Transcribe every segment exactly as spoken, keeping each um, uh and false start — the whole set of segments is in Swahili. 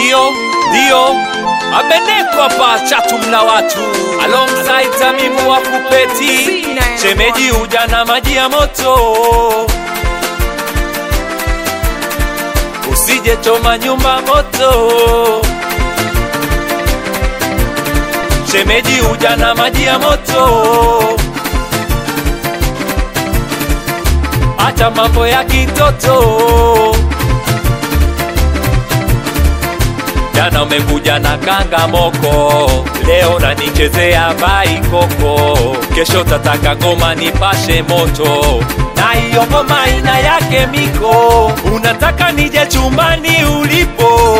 Dio, Dio Abeneko hapa chatu mna watu alongside Tamimu wa Kupeti. Shemeji uja na maji ya moto, usije choma nyumba moto. Shemeji uja na maji ya moto, acha mambo ya kitoto. Jana umekuja na kanga moko, leo nanichezea bai koko. Kesho tataka ngoma nipashe moto, na hiyo ngoma ina yake miko. Unataka nije chumbani ulipo,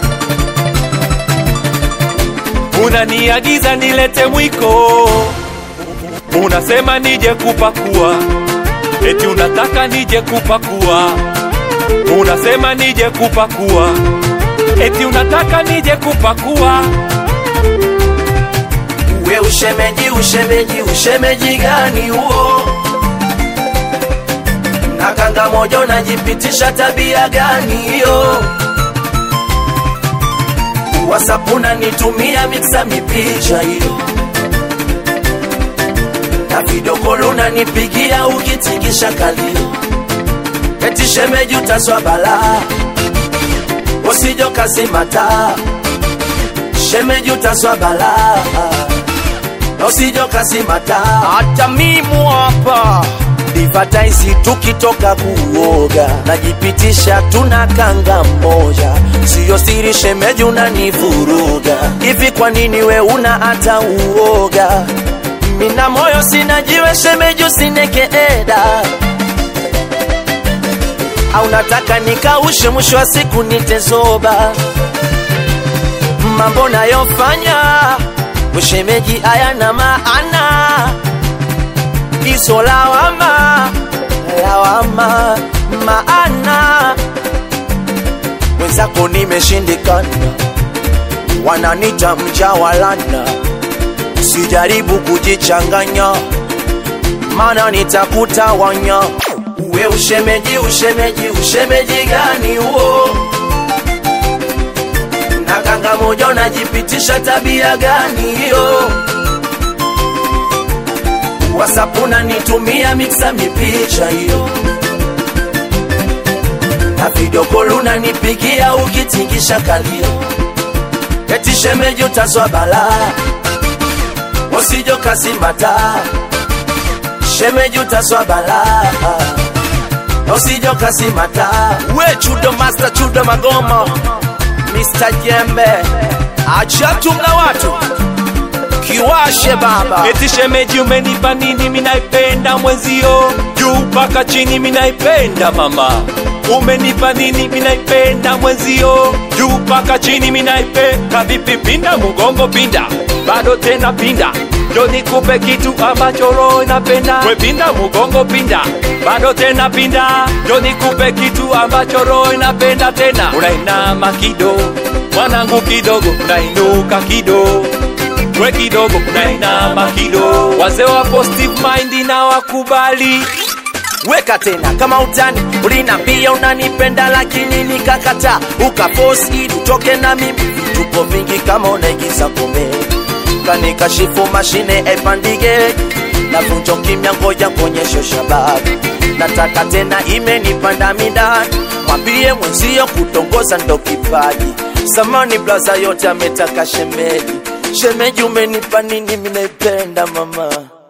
unaniagiza nilete mwiko. Unasema nije kupakua, eti unataka nije kupakua. Unasema nije kupakua, eti unataka nije kupakua. Uwe ushemeji, ushemeji, ushemeji gani huo? Na kanga moja unajipitisha tabia gani hiyo? WhatsApp unanitumia mixa mipicha hiyo, na video call unanipigia ukitingisha kalio. Eti shemeji utaswa balaa, usijo kasimata. Shemeji utaswa balaa, usijo kasimata. Hata Mimu hapa Divataisi tukitoka kuoga, najipitisha tuna kanga moja. Sio siri shemeji unanivuruga. Hivi kwa nini we una hata uoga? Mina moyo sina jiwe shemeji usineke eda. Au nataka nikaushe mwisho wa siku nitezoba? Mambo nayofanya ushemeji hayana maana. Iso lawama, lawama, maana wenzako nimeshindikana, wananita mjawalana. Sijaribu kujichanganya, mana nitakutawanya. Uwe ushemeji, ushemeji, ushemeji gani huo? Na kanga moja unajipitisha tabia gani hiyo? WhatsApp unanitumia mixa mipicha hiyo, na video call unanipigia ukitingisha kalio. Eti shemeji utaswa balaa, usijo kasimata. Shemeji utaswa balaa, usijo kasimata. we chudo master, chudo magoma, Mister Jembe achatu mna watu kiwashe baba. Eti shemeji umenipa nini minaipenda mwenzio? Juu paka chini minaipenda mama. Umenipa nini minaipenda mwenzio? Juu paka chini minaipenda. Vipi pinda mugongo pinda, bado tena pinda. Ndio nikupe kitu ambacho roho inapenda. We pinda mugongo pinda, bado tena pinda. Ndio nikupe kitu ambacho roho inapenda tena. Unainama kidogo mwanangu, kidogo unainuka kidogo, we kidogo unainama kidogo. Wazee wa positive mind na wakubali. Weka tena kama utani, ulinambia unanipenda lakini nikakata. Ukaforce ili utoke na mimi, vituko vingi kama unaigiza komedi. Kanikashifu mashine epandige, na vunjo kimya ngoja kuonyesha shababu. Nataka tena imenipanda midani, mwambie mwenzio kutongoza ndo kipaji. Samani blaza yote ametaka shemeji. Shemeji umenipa nini minaipenda mama?